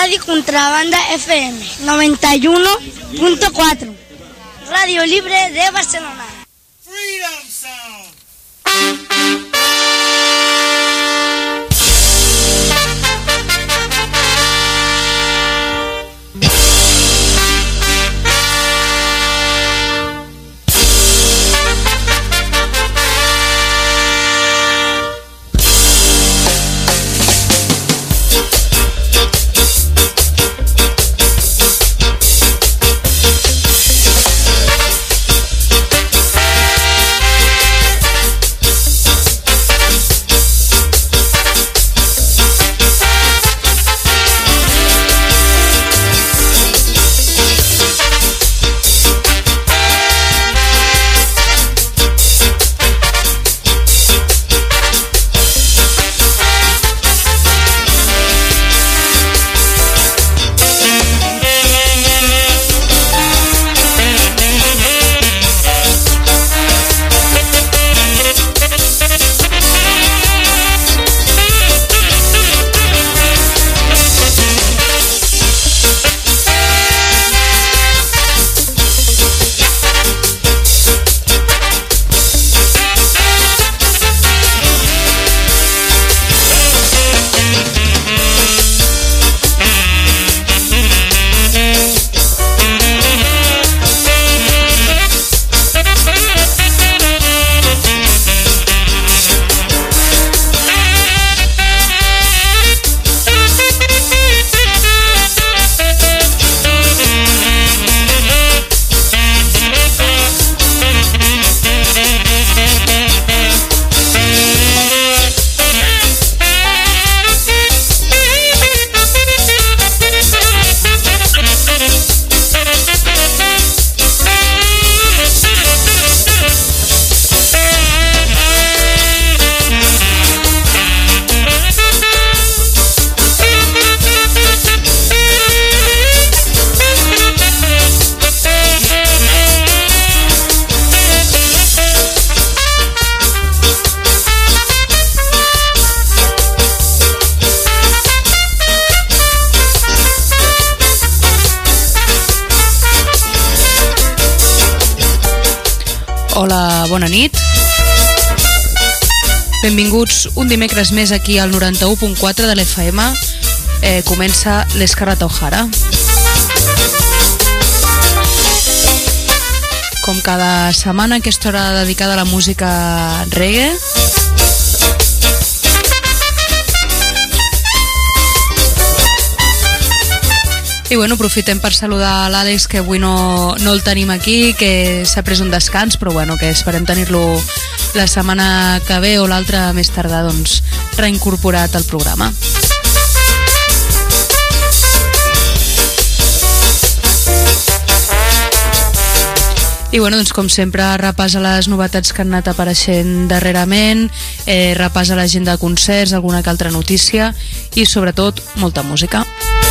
Radio Contrabanda FM 91.4, Radio Libre de Barcelona. Freedom Sound. Hola, bona nit. Benvinguts un dimecres més aquí al 91.4 de l'FM. Comença l'Escarlata O'Hara. Com cada setmana, aquesta hora dedicada a la música reggae. I bueno, aprofitem per saludar l'Àlex, que avui no el tenim aquí, que s'ha pres un descans, però bueno, que esperem tenir-lo la setmana que ve o l'altra més tardà, doncs, reincorporat al programa. I bueno, doncs com sempre, repàs a les novetats que han anat apareixent darrerament, repàs a l'agenda de concerts, alguna que altra notícia i sobretot molta música.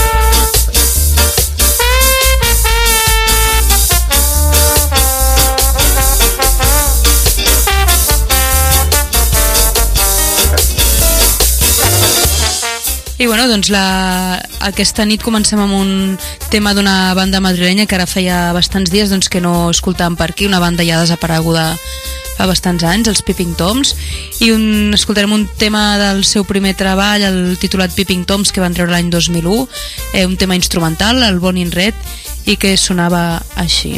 I bueno, doncs aquesta nit comencem amb un tema d'una banda madrilenya que ara feia bastants dies doncs, que no escoltàvem per aquí, una banda ja desapareguda fa bastants anys, els Peeping Toms, i escoltarem un tema del seu primer treball, el titulat Peeping Toms, que van treure l'any 2001, un tema instrumental, el Born in Red, i que sonava així.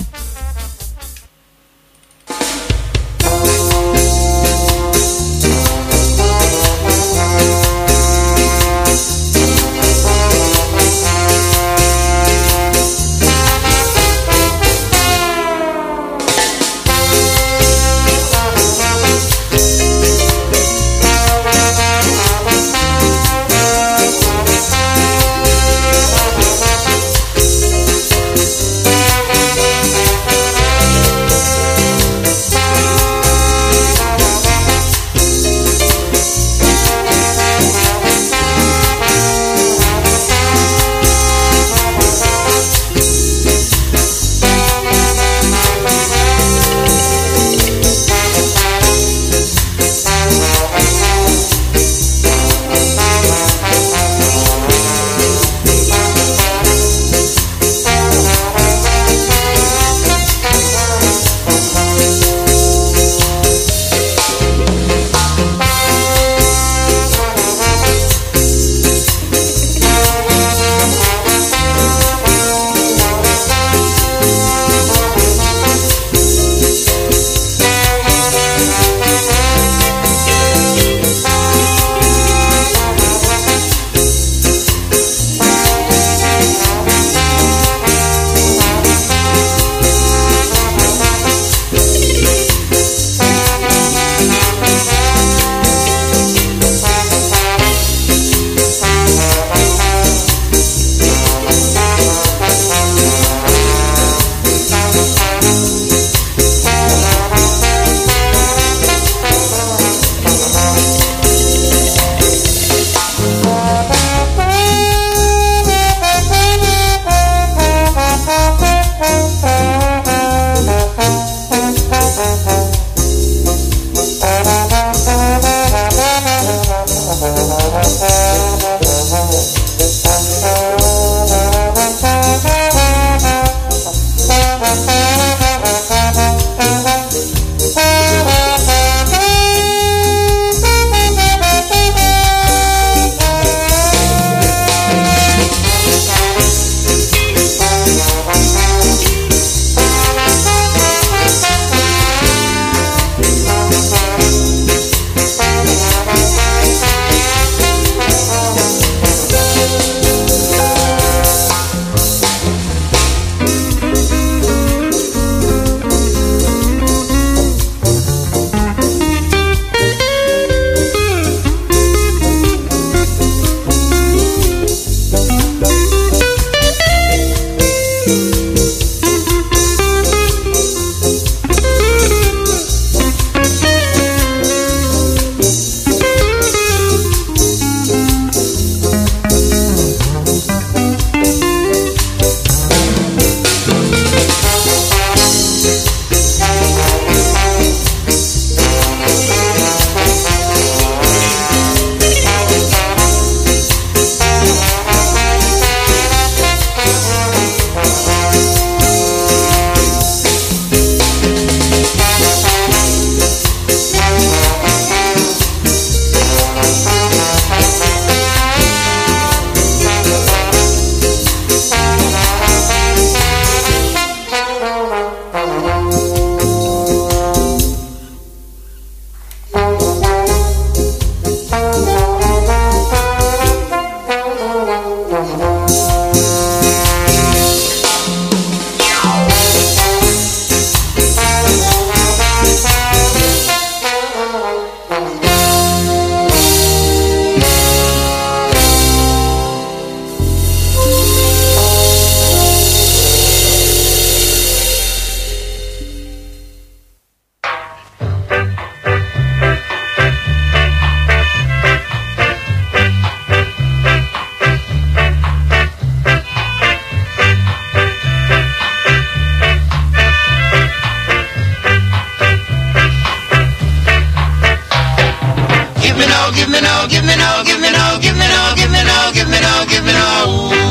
now, give me now.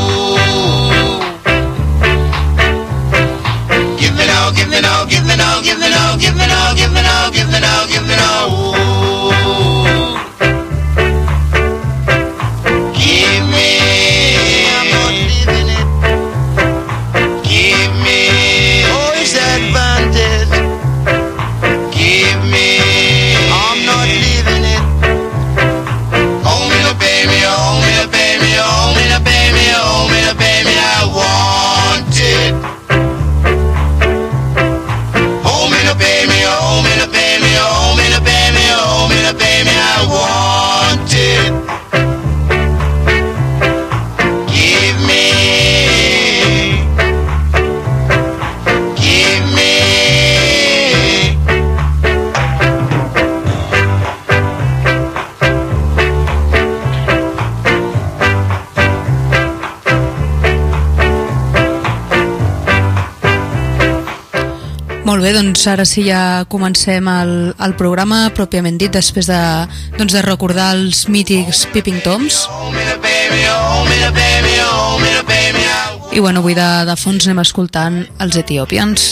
Give me now, give me now, give me now, give me now, give me now, give me now, give me now, give me now. Give me. I'm not leaving it. Give me. Oh, it's advantage. Give me. I'm not leaving it. Hold me to pay me, hold me to pay me, hold me to pay me, hold me to pay me. I want it. Hold me to pay me, hold me to pay me, hold me to pay me, hold me to pay me. I want it. Give me. Give me. Molt bé, doncs ara sí ja comencem el programa pròpiament dit, després de recordar els mítics Peeping Toms. I bueno, avui de fons anem escoltant els Ethiopians.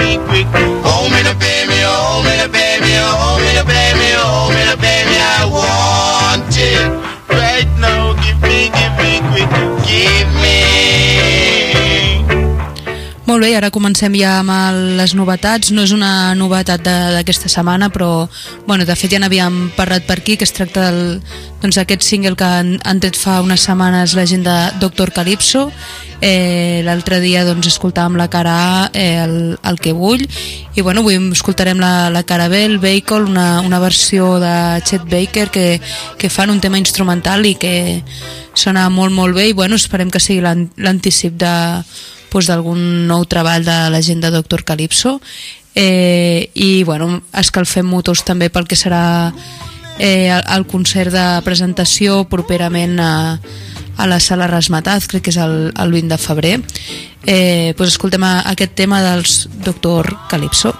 Molt bé, ara comencem ja amb les novetats. No és una novetat d'aquesta setmana, però bueno, de fet ja n'havíem parlat per aquí, que es tracta d'aquest single que han tret fa unes setmanes la gent de Dr. Calypso. L'altre dia escoltàvem la cara A, el que vull, i bueno, avui escoltarem la cara B, el Vehicle, una versió de Chet Baker que fan un tema instrumental i que sona molt molt bé, i bueno, esperem que sigui l'anticip d'algun nou treball de la gent de Dr. Calypso, i bueno, escalfem motors també pel que serà el concert de presentació properament a la Sala Razmataz, crec que és el 20 de febrer. Escoltem aquest tema dels Dr. Calypso.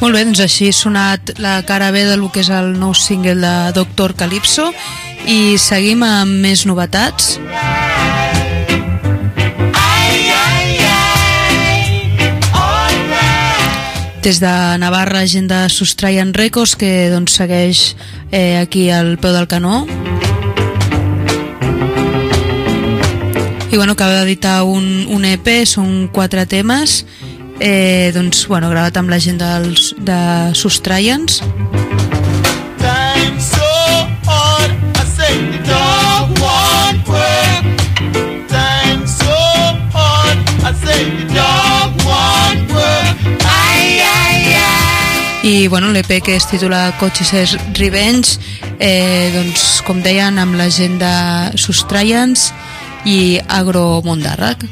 Molt bé, doncs així ha sonat la cara B del que és el nou single de Dr. Calypso i seguim amb més novetats. Des de Navarra, gent de Sustrayan Records, que doncs segueix aquí al peu del canó. I bueno, acaba d'editar un EP, són 4 temes, doncs, bueno, gravat amb la gent de Sustrayans. I bueno, l'EP que es titula Cochise Revenge, doncs, com deien, amb la gent de Sustrayans i Agro Mondàrrec.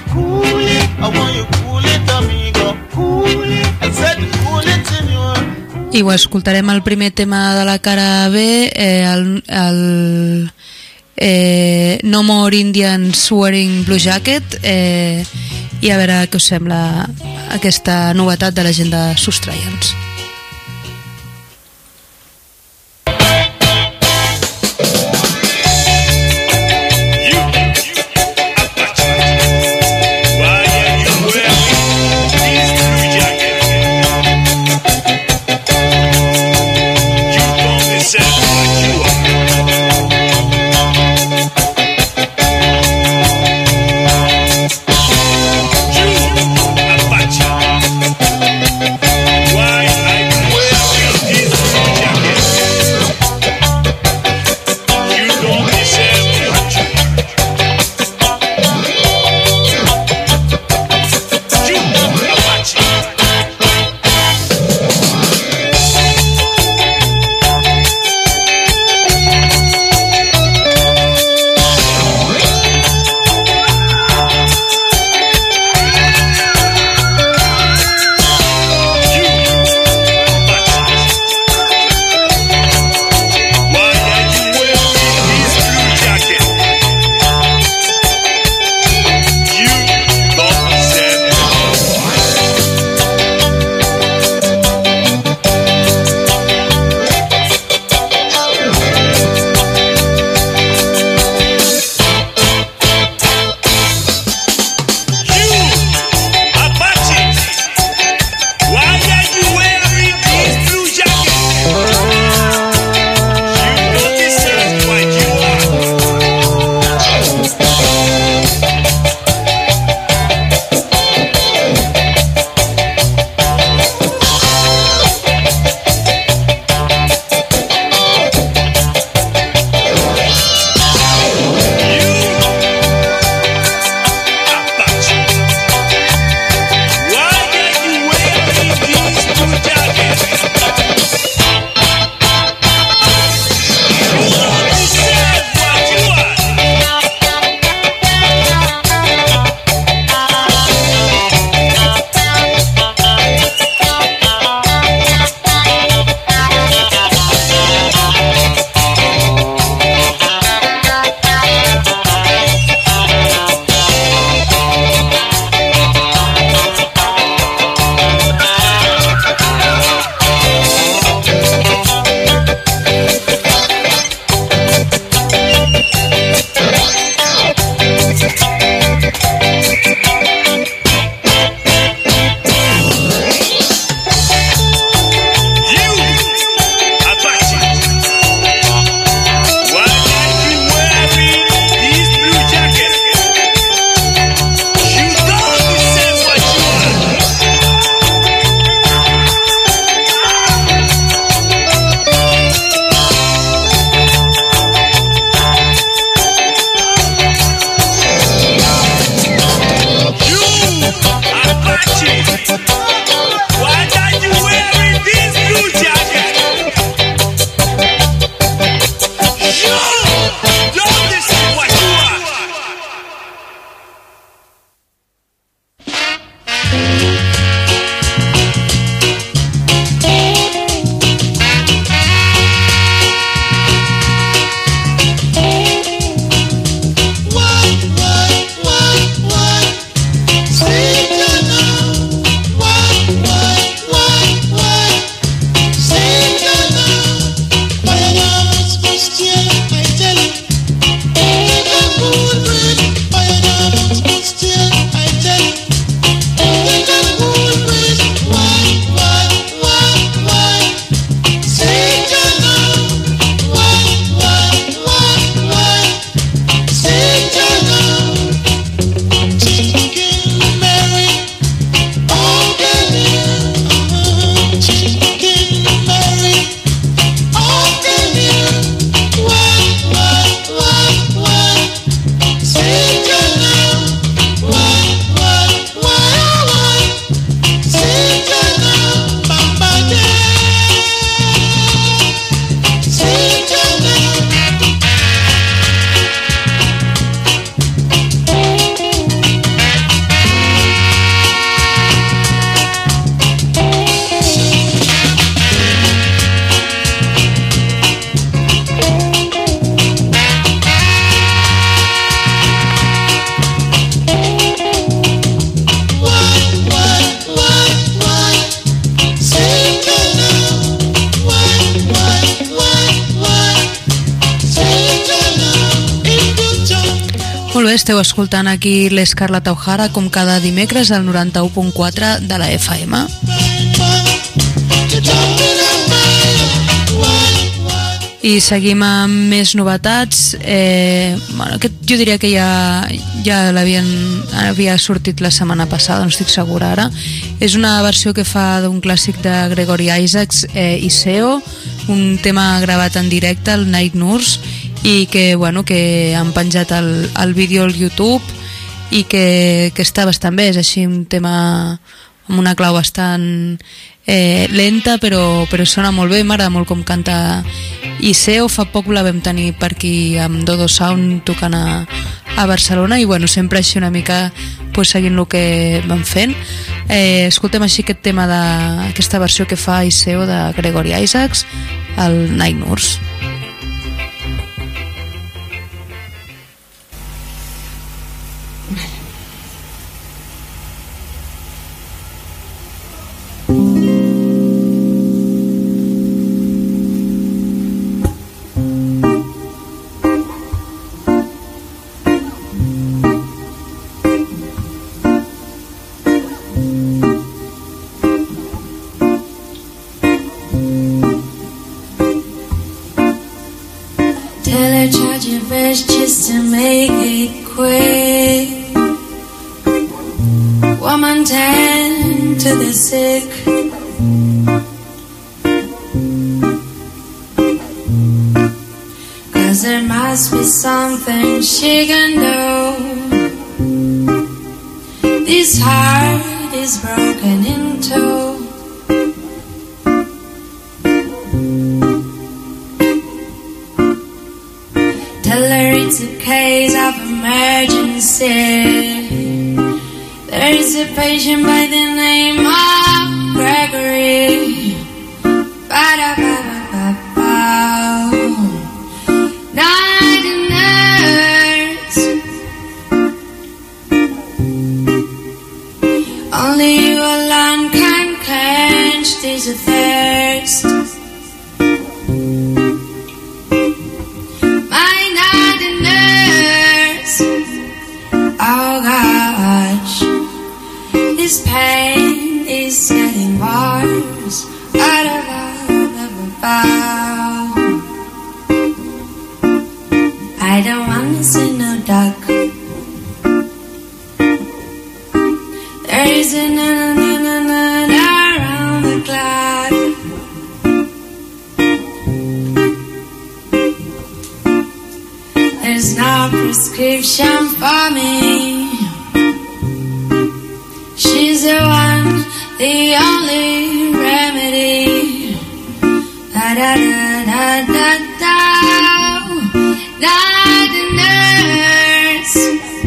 I ho escoltarem el primer tema de la cara B, el No More Indians Wearing Blue Jacket, i a veure què us sembla aquesta novetat de la gent de Sustrayans. Molt bé, esteu escoltant aquí l'Escarlata O'Hara com cada dimecres al 91.4 de la FM. I seguim amb més novetats. Jo diria que ja havia sortit la setmana passada, no estic segura ara. És una versió que fa d'un clàssic de Gregory Isaacs, Iseo, un tema gravat en directe, el Night Nurse, i que han penjat el vídeo al YouTube i que està bastant bé. És així un tema amb una clau bastant lenta, però sona molt bé. M'agrada molt com canta Iseo. Fa poc la vam tenir per aquí amb Dodo Sound tocant a Barcelona i sempre així una mica seguint el que van fent. Escoltem així aquest tema d'aquesta versió que fa Iseo de Gregory Isaacs, el Night Nurse. Just to make it quick, woman tend to the sick. Cause there must be something she can do. This heart is broken in two. It's a case of emergency. There is a patient by the name of Gregory. Ba-da-ba-ba-ba-ba. Night nurse. Only you alone can quench this thirst. Oh gosh, this pain is getting worse. I don't wanna see no duck. There is a na-na-na-na-na around the clock. There's no prescription for me. She's the one, the only remedy. Da da da da da da. Not the nurse.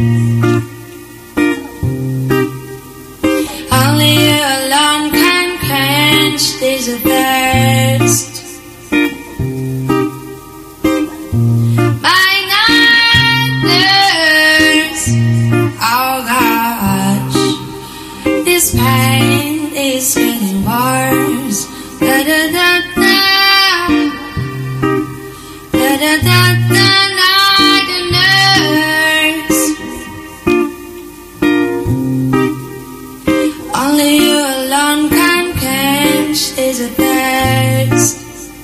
Only you alone can quench this thirst. This pain is getting worse. Da da da da. Da da da da. Not the nurse. Only you alone can quench this thirst.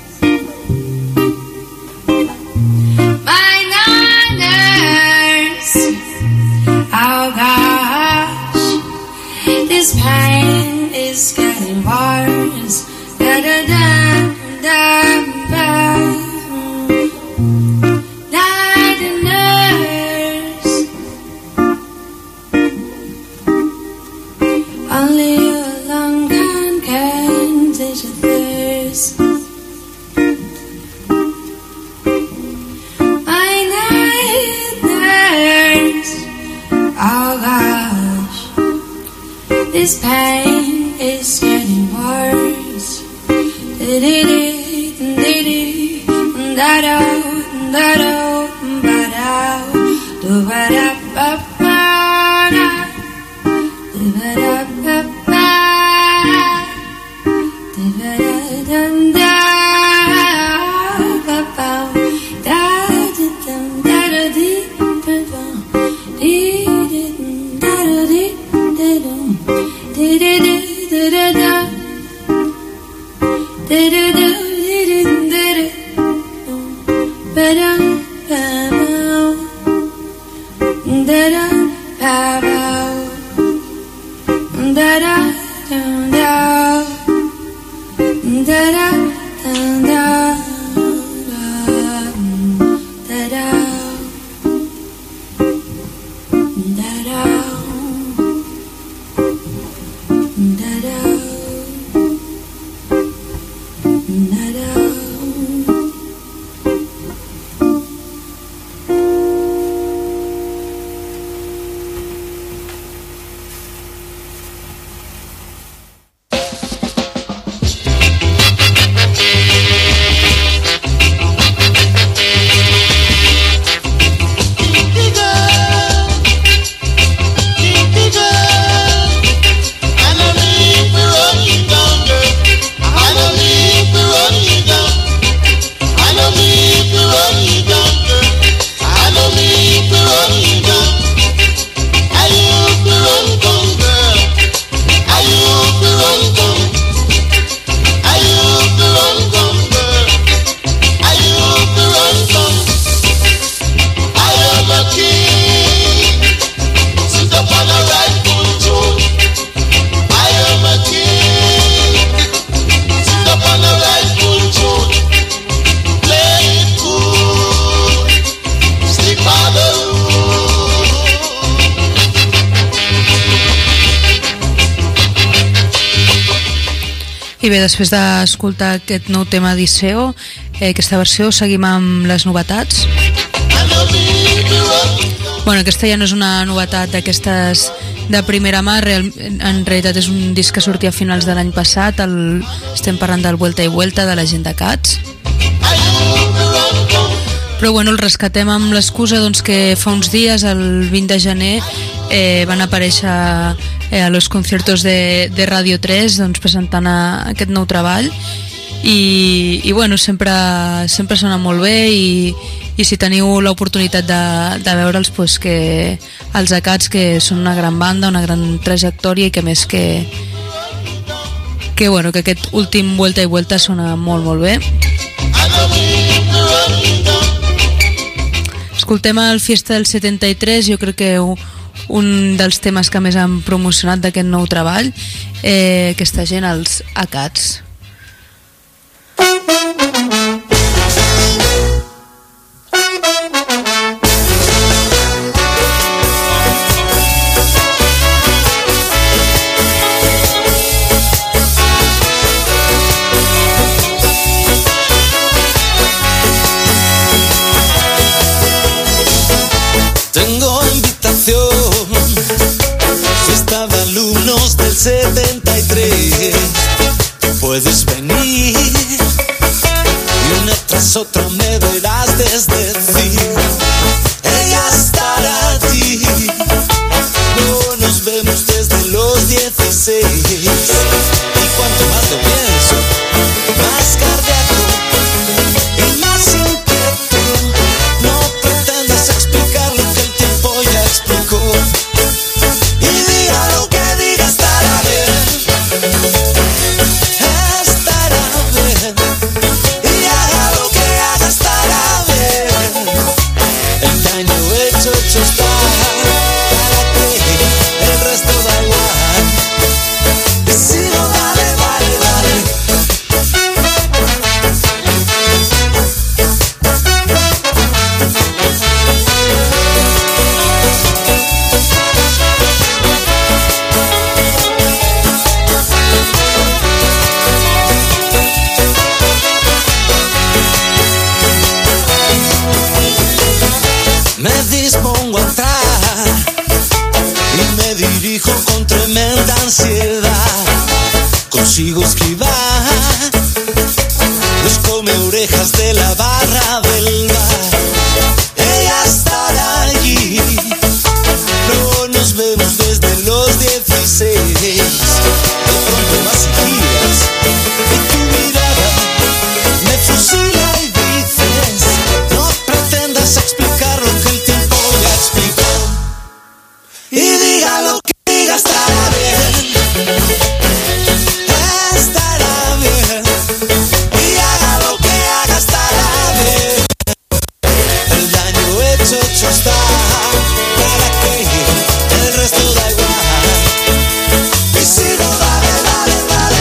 My nurse. Oh gosh. This pain is getting worse. Da da da da da. Not the nurse. Only you alone can quench your thirst. My night nurse. Oh gosh. This pain is getting worse. Di-di-di, di-di, da-do, da-do, ba-do, do-ba-da-ba-ba-da, do-ba-da-ba-ba, do-ba-da-da-da, ba-ba, da-da-da, da-da-dee, ba-ba, I bé, després d'escoltar aquest nou tema d'Iseo, aquesta versió, seguim amb les novetats. Bueno, aquesta ja no és una novetat d'aquestes de primera mà, en realitat és un disc que sortia a finals de l'any passat, estem parlant del Vuelta i Vuelta de la gent de Cats. Però bueno, el rescatem amb l'excusa doncs, que fa uns dies, el 20 de gener, van aparèixer a los conciertos de Radio 3 doncs, presentant aquest nou treball i bueno, sempre sona molt bé i si teniu l'oportunitat de veure'ls, pues que els Acats, que són una gran banda, una gran trajectòria i que més que bueno, que aquest últim Vuelta i Vuelta sona molt molt bé. Escoltem el Fiesta del 73, jo crec que un dels temes que més han promocionat d'aquest nou treball, aquesta gent, els Acats. Tengo invitación, fiesta de alumnos del 73. Puedes venir y una tras otra me verás desdecir. Ella estará allí, no nos vemos desde los 16. Y cuanto más lo pienso, más cardíaco y más inquieto. No pretendas explicar lo que el tiempo ya explicó. Y diga lo que diga, estará bien. Estará bien. Y haga lo que haga, estará bien. El daño hecho está. ¿Para qué? El resto da igual. Y si no, dale, dale, dale. Me dispongo a entrar y me dirijo con tremenda ansiedad. Consigo esquivar los come orejas de la barra del bar. Ella estará allí, no nos vemos desde los 16. De pronto vas y giras y tu mirada me fusila y dices: no pretendas explicar lo que el tiempo ya explicó. Y diga lo que diga, estará bien. Estará bien. Y haga lo que haga, estará bien. El daño hecho está. ¿Para qué? El resto da igual. Y si no, dale, dale, dale.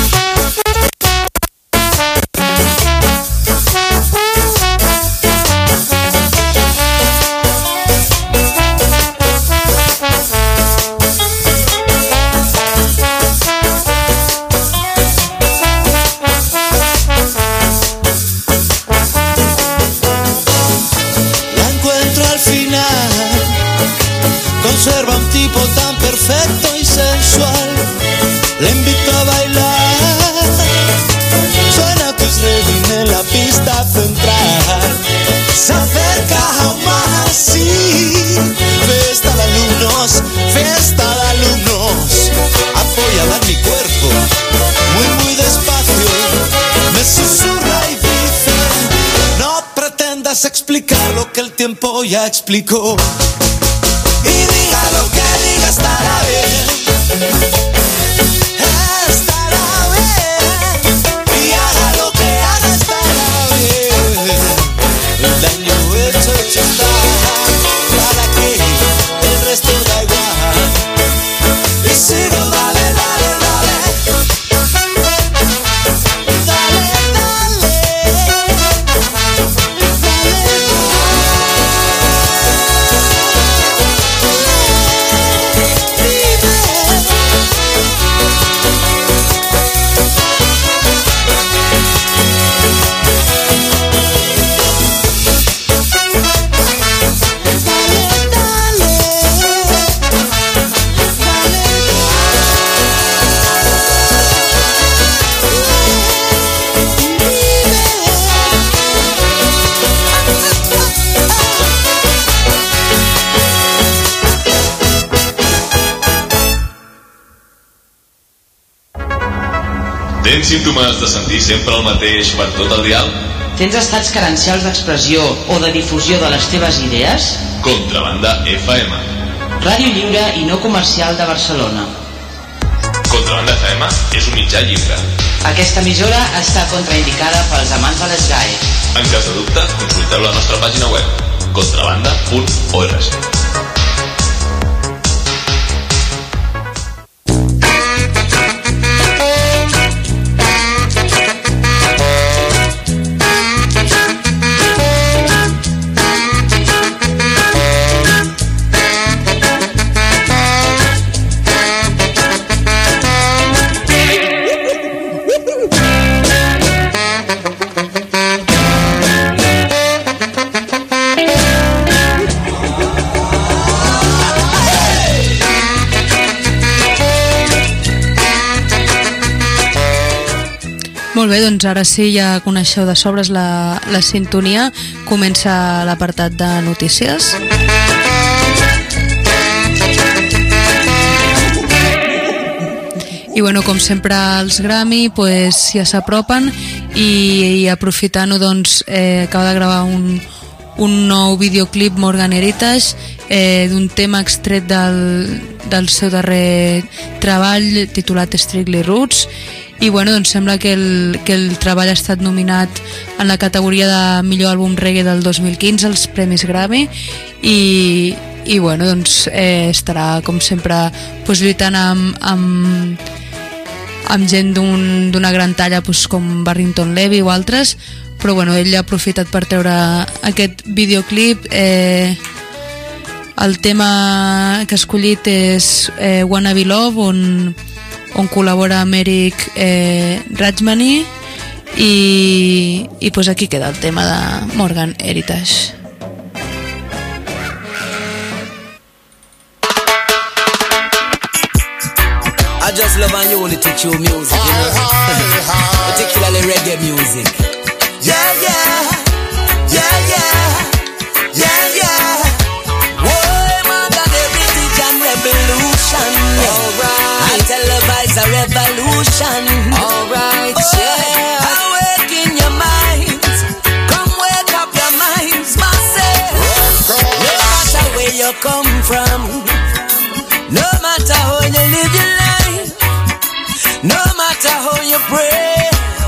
La encuentro al final, conserva un tipo tan perfecto y sensual. Le invito a bailar, suena tu Redding en la pista central. Se acerca aún más así, fiesta de alumnos, fiesta de alumnos. Apoyada en mi cuerpo, muy muy despacio, me susurra y dice: no pretendas explicar lo que el tiempo ya explicó. Y diga lo que diga, estará bien. Estará bien. Y haga lo que haga, estará bien. El daño hecho está. ¿Para qué? El resto da igual. Y si no, dale, dale, dale. Dale, dale. Dale, dale. Tens símptomes de sentir sempre el mateix per tot el dial? Tens estats carencials d'expressió o de difusió de les teves idees? Contrabanda FM. Ràdio lliure i no comercial de Barcelona. Contrabanda FM és un mitjà lliure. Aquesta emissora està contraindicada pels amants de les GAE. En cas de dubte, consulteu la nostra pàgina web contrabanda.org. Molt bé, doncs ara sí, ja coneixeu de sobres la sintonia. Comença l'apartat de notícies. I bueno, com sempre els Grammy pues, ja s'apropen i aprofitant-ho doncs, acaba de gravar un nou videoclip Morgan Heritage d'un tema extret del seu darrer treball titulat Strictly Roots. I bueno, doncs sembla que el treball ha estat nominat en la categoria de millor àlbum reggae del 2015 als Premis Grammy i bueno, doncs estarà com sempre pues, lluitant amb gent d'una gran talla pues, com Barrington Levy o altres, però bueno, ell ha aprofitat per treure aquest videoclip. El tema que ha escollit és Wanna Be Love, on col·labora amb Eric Rajmani i pues aquí queda el tema de Morgan Heritage. I just love and only to true music, you know? Particularly reggae music. Yeah, yeah, yeah, yeah, yeah, yeah. Whoa, Morgan Heritage and revolution. Alright, I televise a revolution. Alright, yeah. Awaken your minds. Come wake up your minds, myself. No matter where you come from, no matter how you live your life, no matter how you pray,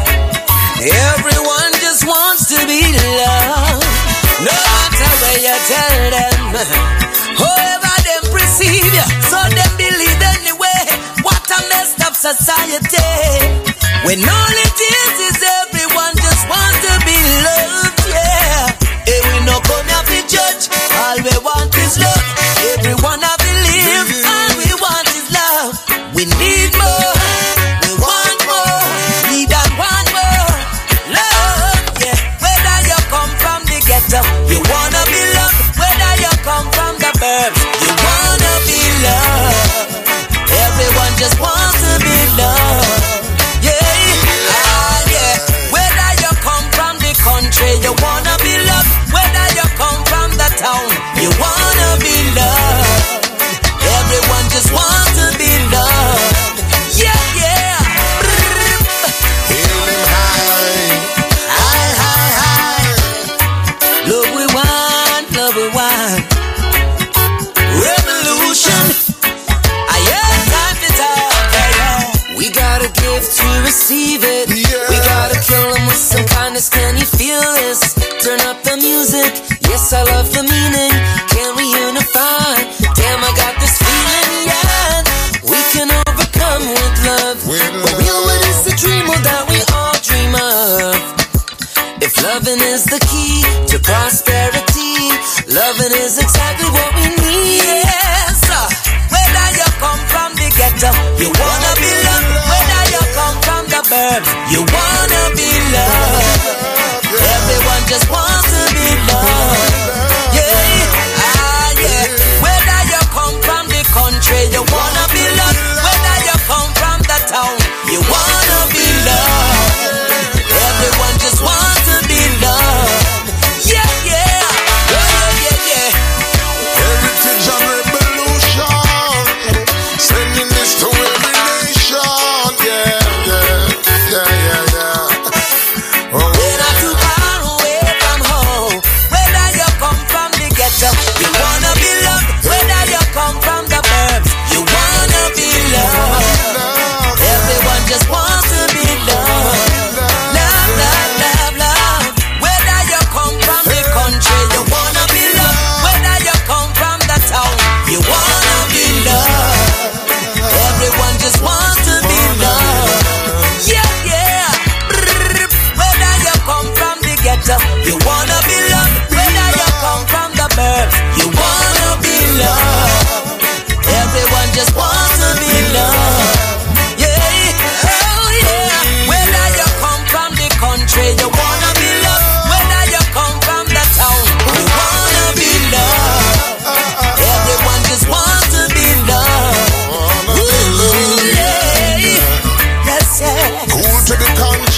everyone just wants to be loved. No matter where you tell them, however them perceive you, so them believe anyway. What a messed up society, when all it is everyone just wants to be loved, yeah. Hey, we no come here to judge, all we want is love. Everyone I believe, all we want is love. We need more, we want more, need and want more love, yeah. Whether you come from the ghetto, you wanna be loved. Whether you come from the burbs, you wanna be loved. Everyone just wants to be loved, yeah. Ah, yeah. Whether you come from the country, you wanna be loved. Whether you come from the town, you wanna be loved. Everyone just wants to be loved, yeah, yeah. Feeling high, high, high. Love we want, love we want. Revolution. I have time to talk, yeah. We gotta give to receive it, yeah. We gotta kill them with some kindness. Can you feel this? Turn up the music. Yes, I love the meaning. Can we unify? Damn, I got this feeling, yeah. We can overcome with love. But real one is the dream that we all dream of. If loving is the key to prosperity, loving is exactly what we need, yes. Whether you come from the ghetto, you wanna be loved. Whether you come from the burbs, you wanna be loved. Everyone just wants to be loved, yeah. Ah, yeah. Whether you come from the country, you wanna be loved. Whether you come from the town, you wanna be loved. Everyone just wants to be loved, yeah, yeah. Yeah, yeah, yeah. Heritage and revolution, sending this to every nation, yeah, yeah.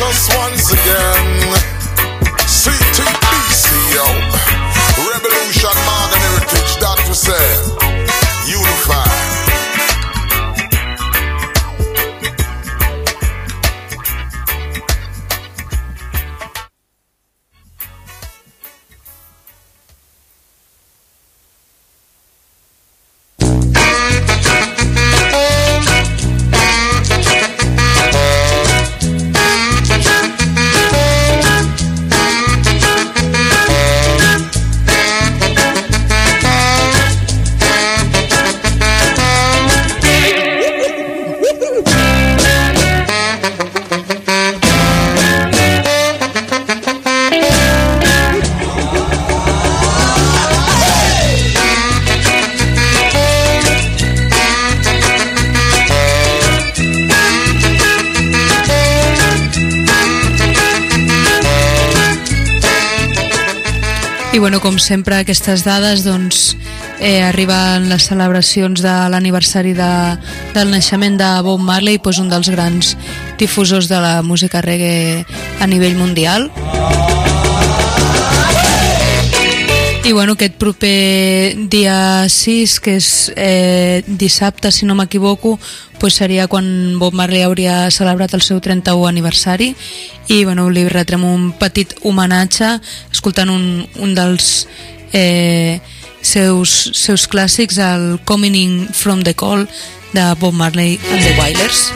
us once again. CTBC, yo. Revolution, Morgan Heritage, that we say. Unify. I bueno, com sempre, aquestes dades doncs, arriben les celebracions de l'aniversari del naixement de Bob Marley, doncs un dels grans difusors de la música reggae a nivell mundial. I bueno, aquest proper dia 6, que és dissabte, si no m'equivoco, doncs seria quan Bob Marley hauria celebrat el seu 31 aniversari, i bueno, li retrem un petit homenatge escoltant un dels seus clàssics, el Coming In From The Cold de Bob Marley and the Wailers.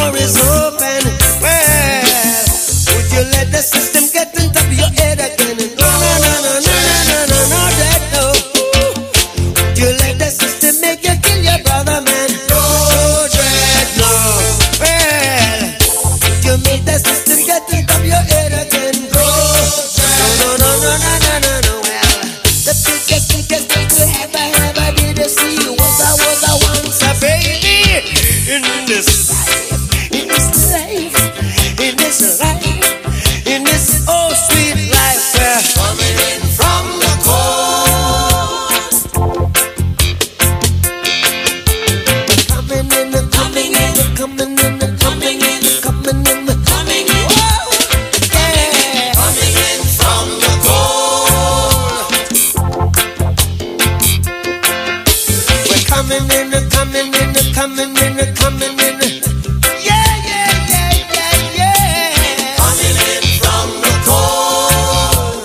Well, would you let the system get into your head again? Oh, sweet life, we're coming in from the cold. Coming in, coming in, coming in, coming in, coming in, coming in. Whoa, yeah. Coming in from the cold. We're coming in, coming in, coming in, coming in. Yeah, yeah, yeah, yeah, yeah. Coming in from the cold.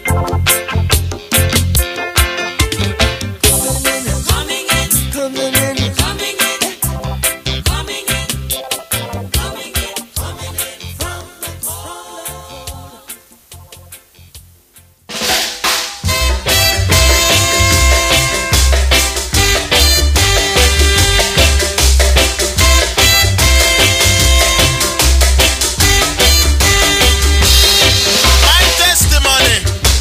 Coming in, coming in, coming in, coming in, coming in, coming in from the cold. My testimony.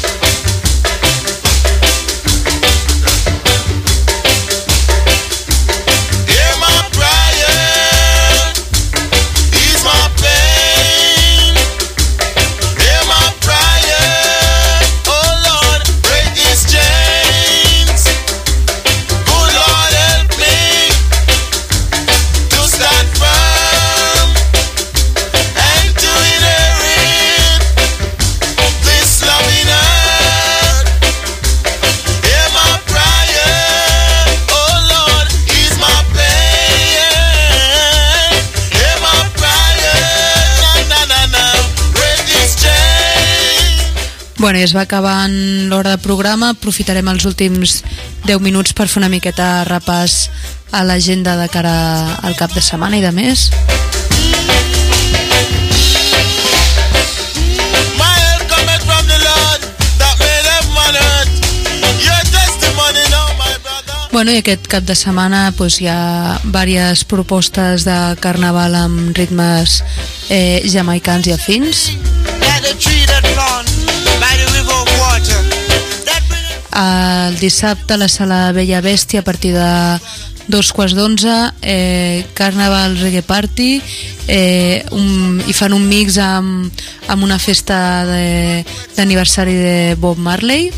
Hear my prayer, ease my pain. Hear my prayer, oh Lord, break these chains. Good Lord, help me to stand firm and to inherit this loving earth. Hear my prayer, oh Lord, ease my pain. Hear my prayer, na na na, break this chain. Bueno, i es va acabant l'hora de programa. Aprofitarem els últims 10 minuts per fer una miqueta repàs a l'agenda de cara al cap de setmana i de més. My help cometh from the Lord that made heaven and earth. Your testimony now, my brother. Bueno, i aquest cap de setmana doncs, hi ha diverses propostes de carnaval amb ritmes jamaicans i afins. Like the tree that planted by the river of water. El dissabte a la Sala Bella Bèstia a partir de 11:15 Carnaval Reggae Party, i fan un mix amb una festa d'aniversari de Bob Marley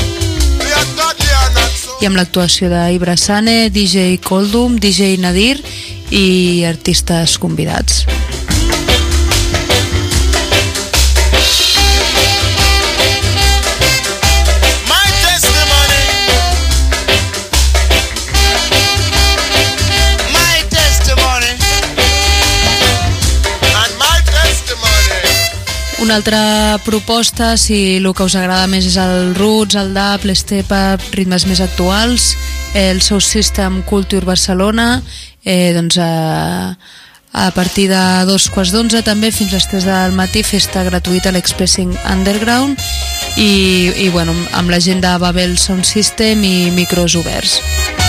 i amb l'actuació d'Ibra Sane, DJ Coldum, DJ Nadir i artistes convidats. My testimony. My testimony. And my testimony. Una altra proposta, si el que us agrada més és el roots, el dub, l'step-up, ritmes més actuals, el Sound System Culture Barcelona, doncs a partir de 11:15 també fins a les 3 del matí, festa gratuïta a l'Expressing Underground i bueno, amb la gent de Babel Sound System i micros oberts.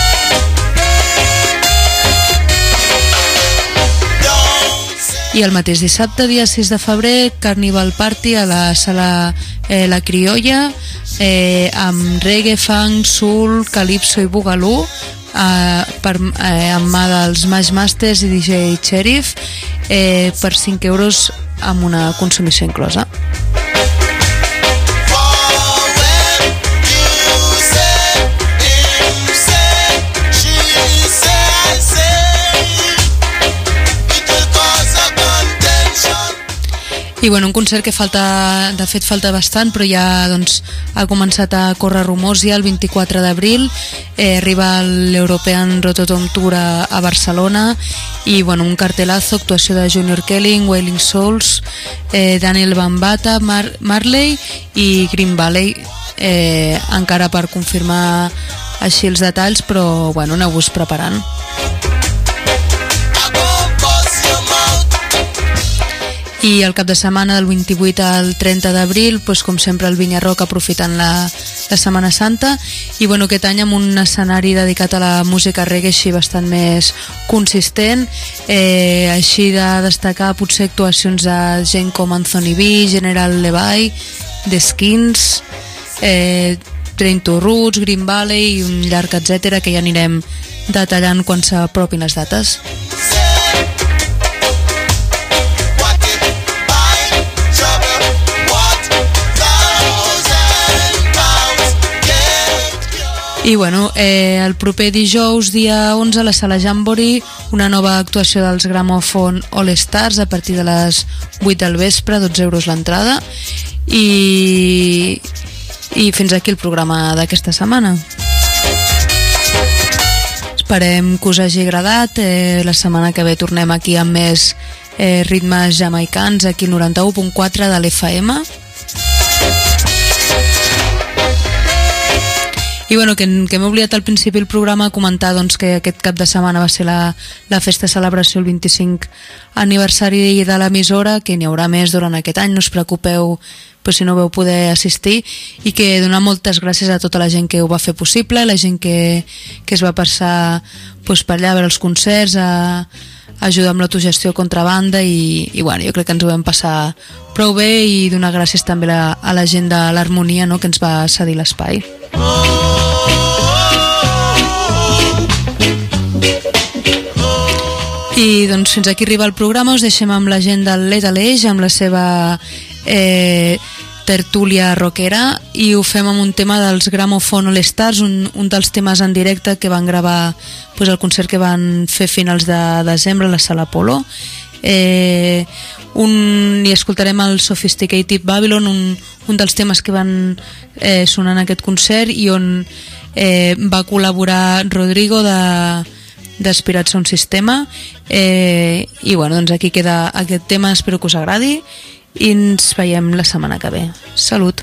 I el mateix dissabte, dia 6 de febrer, Carnival Party a la Sala La Criolla, amb reggae, funk, soul, calypso i boogaloo, amb mà dels Mash Masters i DJ Sheriff, per 5 euros amb una consumició inclosa. I bueno, un concert que de fet falta bastant, però ja doncs, ha començat a córrer rumors ja el 24 d'abril, arriba l'European Rototom Tour a Barcelona i bueno, un cartelazo, actuació de Junior Kelling, Wailing Souls, Daniel Bambata, Marley i Green Valley, encara per confirmar així els detalls, però bueno, aneu-vos preparant. I el cap de setmana del 28 al 30 d'abril, doncs, com sempre el Vinya Rock aprofitant la Setmana Santa, i bueno, aquest any amb un escenari dedicat a la música reggae així bastant més consistent, així de destacar potser actuacions de gent com Anthony B, General Levi, The Skins, Train to Roots, Green Valley i un llarg etcètera que ja anirem detallant quan s'apropin les dates. I bueno, el proper dijous, dia 11, a la Sala Jamboree, una nova actuació dels Gramophone All Stars a partir de les 8 del vespre, 12 euros l'entrada. I fins aquí el programa d'aquesta setmana. Esperem que us hagi agradat. La setmana que ve tornem aquí amb més ritmes jamaicans, aquí al 91.4 de l'FM. I bueno, que m'he oblidat al principi del programa comentar doncs, que aquest cap de setmana va ser la festa de celebració, el 25 aniversari de l'emissora, que n'hi haurà més durant aquest any, no us preocupeu si no vau poder assistir, i que donar moltes gràcies a tota la gent que ho va fer possible, la gent que es va passar per allà a veure els concerts, a ajudar amb l'autogestió contrabanda, i bueno, jo crec que ens ho vam passar prou bé, i donar gràcies també a la gent de l'Harmonia, no?, que ens va cedir l'espai. I doncs fins aquí arriba el programa. Us deixem amb la gent del Lethal Age, amb la seva tertúlia rockera, i ho fem amb un tema dels Gramophone All Stars, un dels temes en directe que van gravar el concert que van fer finals de desembre a la Sala Apollo. I escoltarem el Sophisticated Babylon, un dels temes que van sonar en aquest concert, i on va col·laborar Rodrigo d'Spirit Sound System. I bueno, doncs aquí queda aquest tema, espero que us agradi, i ens veiem la setmana que ve. Salut!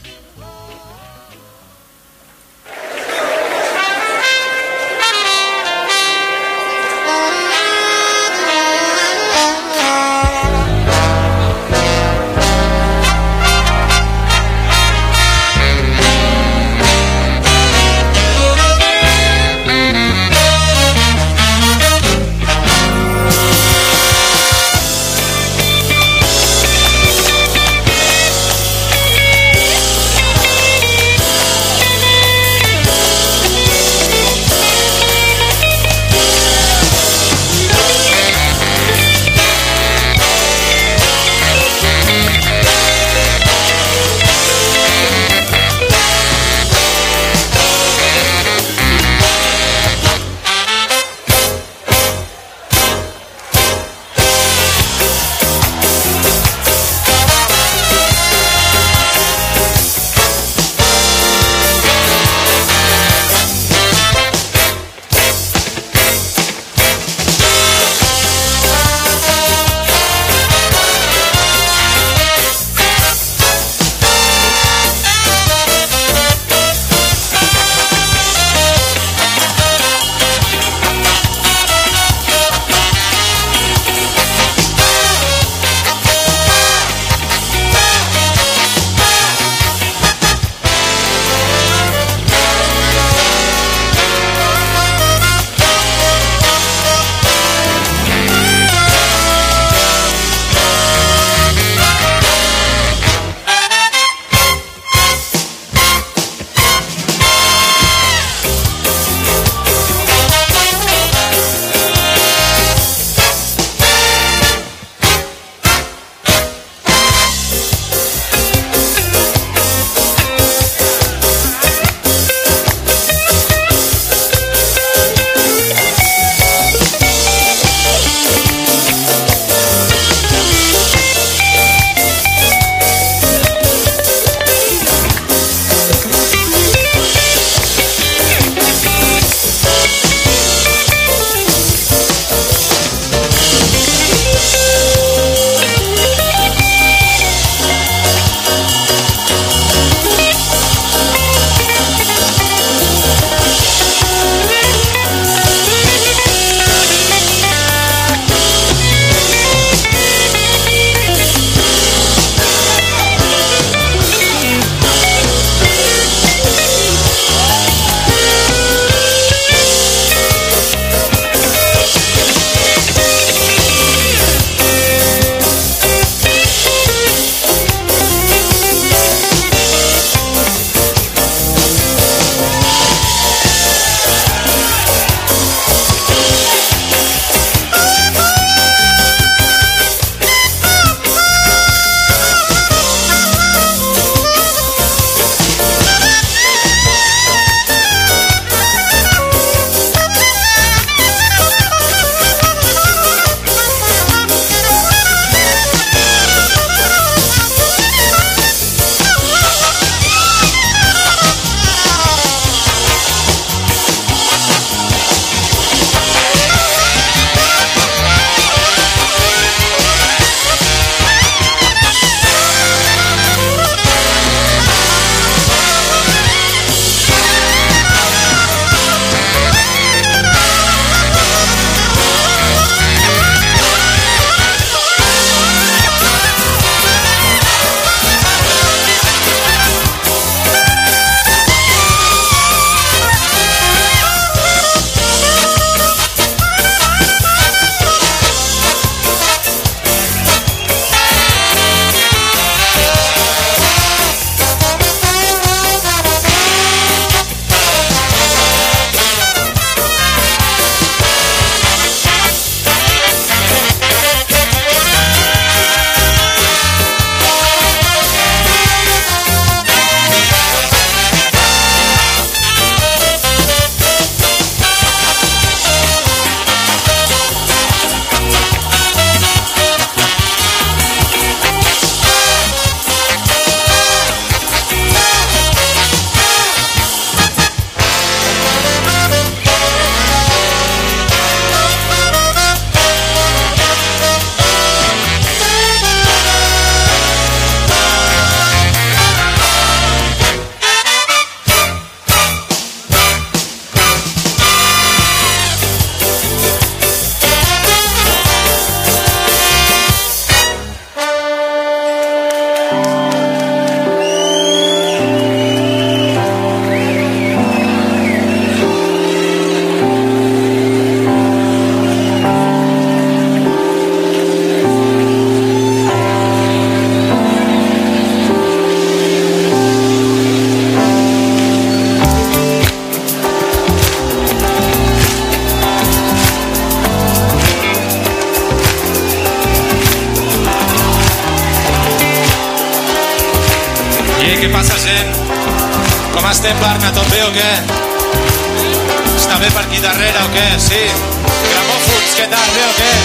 I què passa, gent? Com estem, Barna? Tot bé o què? Està bé per aquí darrere o què? Sí? Gramòfons, què tal? Bé o què?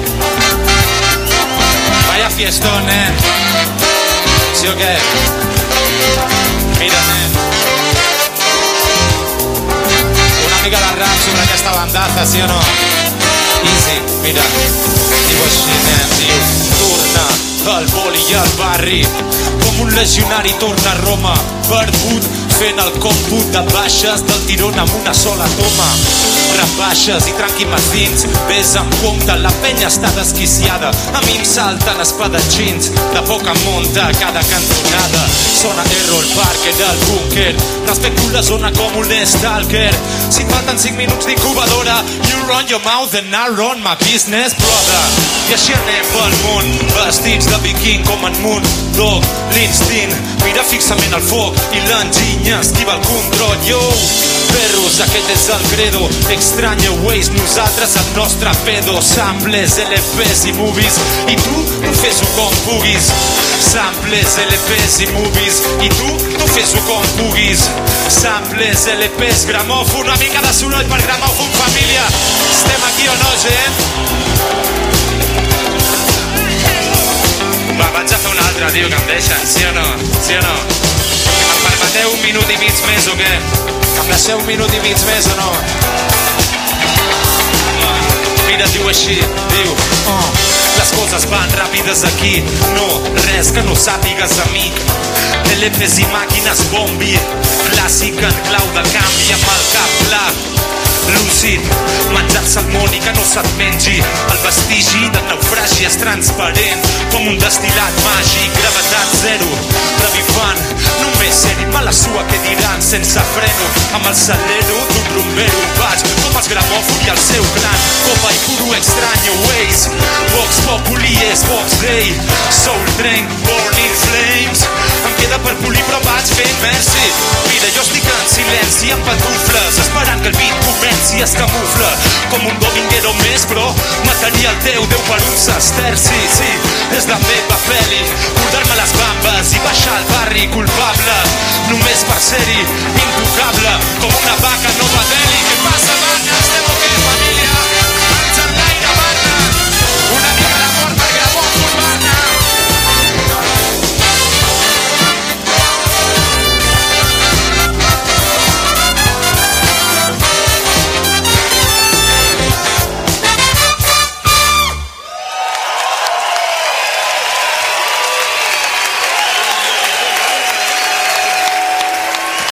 Vaya fiestón, Sí o què? Mira, una mica de rap sobre aquesta bandaza, sí o no? Easy, mira. Diu així, diu, torna al boli i al barri, com un legionari torna a Roma, perdut, fent el còmput de baixes del tirón amb una sola toma. Rebaixes i tranquil·mazins, ves amb compte, la penya està desquiciada, a mi em salten espadatxins, de poca monta a cada cantonada. Sona Error Parker del búnquer, respecto la zona com un stalker. Si et falten 5 minuts d'incubadora, you run your mouth and I run my business, brother. I així anem pel món, vestits de viking com en Moon Dog, l'instint mira fixament al foc i l'enginya esquiva el control. Yo, perros, aquest és el credo, extraño ways, nosaltres el nostre pedo, samples, LPs i movies, i tu fes-ho com puguis. Samples, LPs i movies, i tu fes-ho com puguis. Samples, LPs, gramòfon, una mica de soroll per gramòfon, família. Estem aquí o no, gent? Va, vaig a fer un altre, tio, que em deixen, sí o no? Sí o no? Em permeteu un minut i mig més o què? Em deixeu un minut i mig més o no? Mira, diu així, diu, les coses van ràpides aquí, no, res que no sàpigues, amic. LPs i màquines bombi, clàssic en clau de canvi amb el cap pla. Lúcid, menjar-se el món i que no se't mengi. El vestigi del naufragi és transparent com un destil·lat màgic, gravetat zero, revivant, només ser-hi mala sua que diran sense freno, amb el salero d'un rumbero vaig com els gramòfon i el seu clan, copa i puro extraño ways, Vox Populi és Vox Day, Soul Train, Born in Flames, em queda per polir però vaig fent merci. Mira, jo estic en silenci amb pantufles, esperant que el beat comenci a es camufla com un dominguero més, bro. Mataria el teu Déu per un sesterci, sí, és la meva pel·li, cordar-me les bambes i baixar al barri culpable, només per ser-hi intocable, com una vaca nova Delhi. Què passa, banda? Estem o què, família?